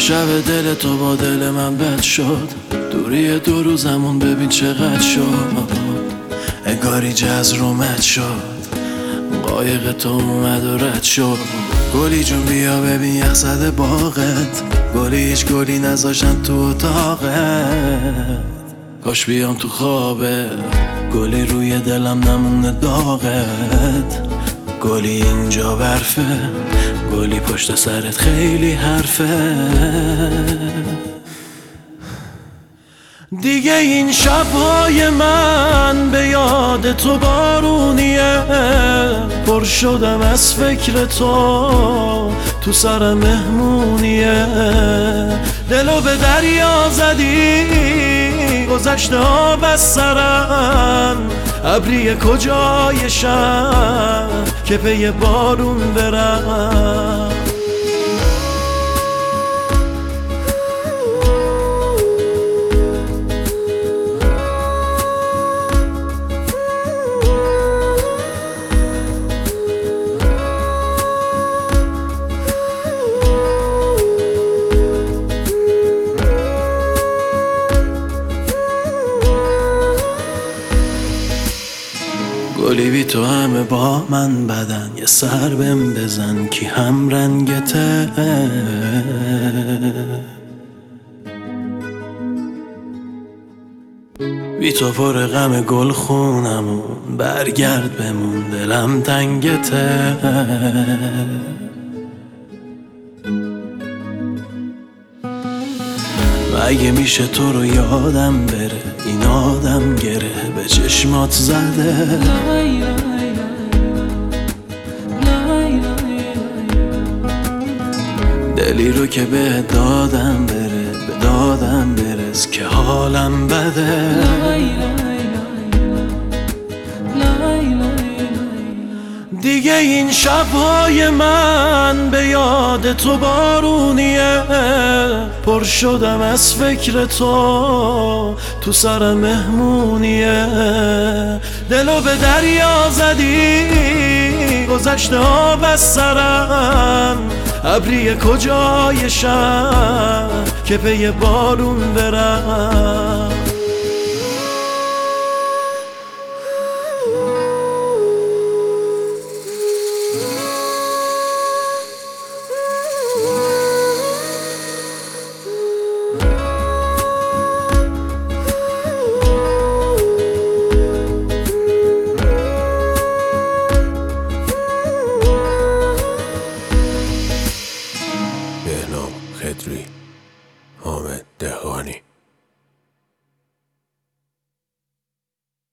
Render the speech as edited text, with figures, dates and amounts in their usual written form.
شب دل تو با دل من بد شد، دوری 2 روزمون ببین چقدر شد. انگاری جز رومت شد، قایق تو اومد و رد شد. گلی جون بیا ببین یخ زده باغت، گلی هیچ گلی نذاشتن تو اتاقت. کاش بیام تو خوابه، گلی روی دلم نمونه داغت. گلی اینجا برفه، گلی پشت سرت خیلی حرفه. دیگه این شبهای من به یاد تو بارونیه، پر شدم از فکر تو سر مهمونیه. دلو به دریا زدی، گذشته آب از سرم. ابری کجای شهر که پی بارون برم. گلی بی تو همه با من بدن، یه سر بهم بزن کی هم رنگته. بی تو پر غم گل خونمون، برگرد بمون دلم تنگته. اگه میشه تو رو یادم بره، این آدم گره به چشمات زده. دلی رو که به دادم بره، به دادم برس که حالم بده. دیگه این شبهای من به یاد تو بارونیه، پر شدم از فکر تو سر مهمونیه. دلو به دریا زدی، گذشته آب از سرم. ابری کجای شهر که پی بارون برم.